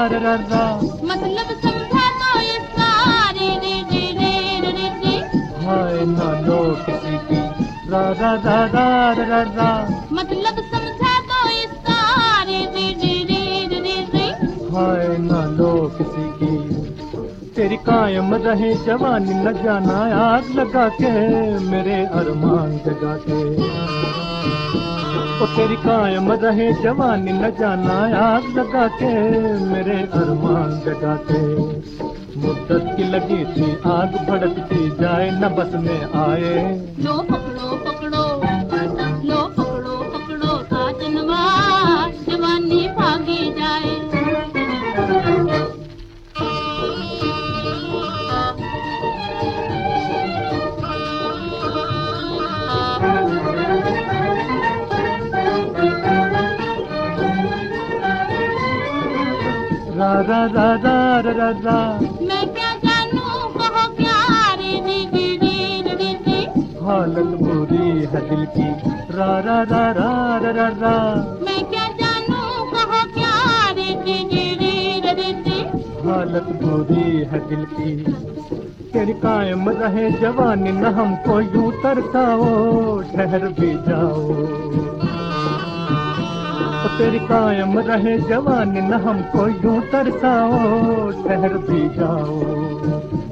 रा रा। मतलब समझा तो इसका रे रे रे रे रे रे। हाय ना लो किसी की रा रा रा रा रा रा। मतलब समझा तो इसका रे रे रे रे रे रे। हाय ना लो किसी की। तेरी कायम रहे जवानी न जाना आग लगा के मेरे अरमान जगा के। ओ तेरी कायम रहे जवानी न जाना आग लगा के मेरे अरमान जगा के। मुद्दत की लगी थी आग भड़कती जाए न बस में आए। लो पकड़ो पकड़ो लो पकड़ो पकड़ो साजनवा जवानी भागी जाए। रा रा रा रा रा रा रा। मैं क्या जानूं कहो क्या रे रे रे रे रे रे। हालत बुरी है दिल की रा रा रा रा रा रा रा। मैं क्या जानूं कहो क्या रे रे रे रे रे रे। हालत बुरी है दिल की। तेरी कायम रहे जवानी न हमको यूं तरसाओ ठहर भी जाओ। ओ तेरी कायम रहे जवानी न हमको यूं तरसाओ ठहर भी जाओ।